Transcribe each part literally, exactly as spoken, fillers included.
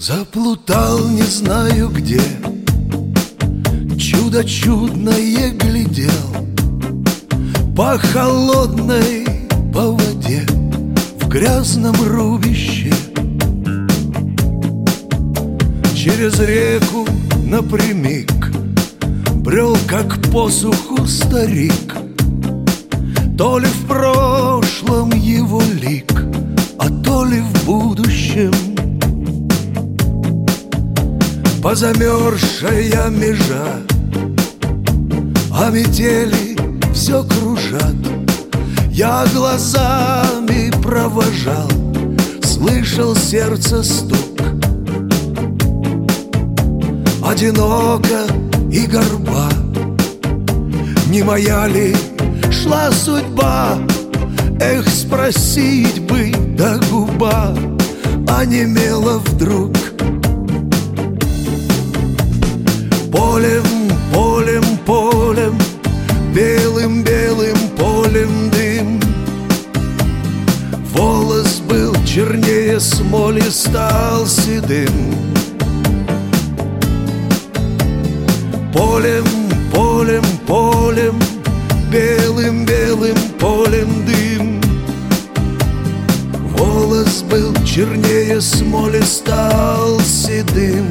Заплутал не знаю где, чудо чудное глядел по холодной, по воде, в грязном рубище. Через реку напрямик брел, как по суху старик. То ли в прошлом его лик, а то ли в будущем. Позамерзшая межа, а метели все кружат. Я глазами провожал, слышал сердце стук. Одиноко и горба, не моя ли шла судьба? Эх, спросить бы, да губа онемела вдруг. Полем, полем, полем, белым-белым полем дым. Волос был чернее смоли, стал седым. Полем, полем, полем, белым-белым полем дым. Волос был чернее смоли, стал седым.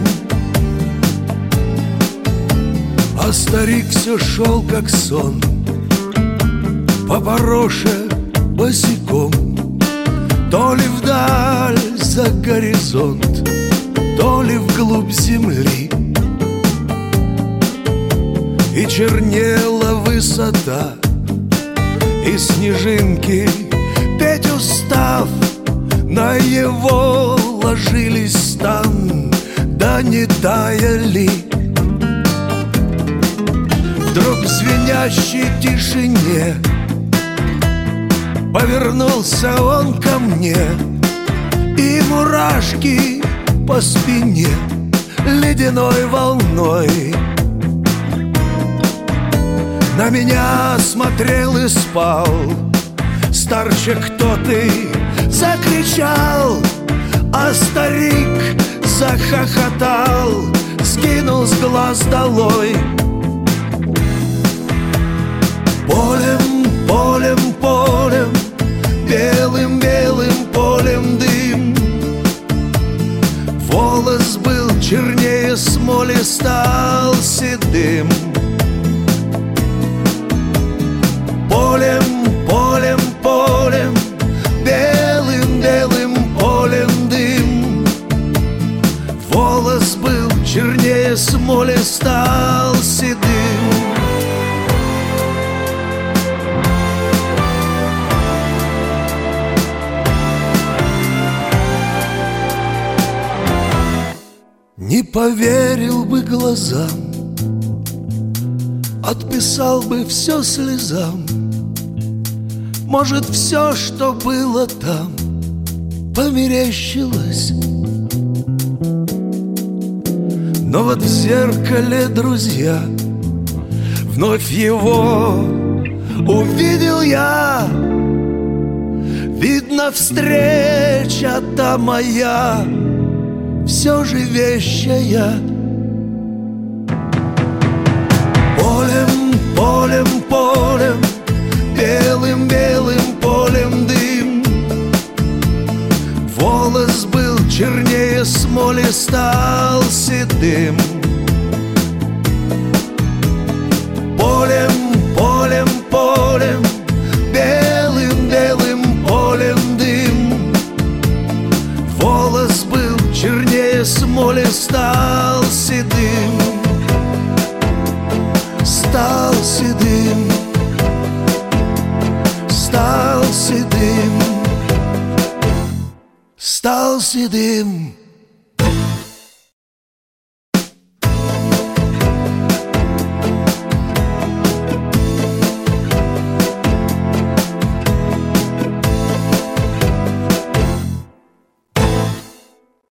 А старик все шел, как сон, по пороше босиком. То ли вдаль за горизонт, то ли вглубь земли. И чернела высота, и снежинки, петь устав, на его ложились стан, да не таяли. Вдруг в звенящей тишине повернулся он ко мне, и мурашки по спине ледяной волной. На меня смотрел и спал. Старче, кто ты? Закричал, а старик захохотал, скинул с глаз долой. Полем, полем, полем, белым-белым полем дым. Волос был чернее смоли, стал седым. Полем, полем, полем, белым-белым полем дым. Волос был чернее смоли, стал седым. Не поверил бы глазам, отписал бы все слезам. Может, все, что было там, померещилось. Но вот в зеркале, друзья, вновь его увидел я. Видно, встреча та моя все же вещая. Полем, полем, полем, белым-белым полем дым. Волос был чернее смоли, стал седым. Полем, полем, полем, белым-белым полем дым. Волос был чернее смоли, стал седым. Стал седым. Стал седым, стал седым.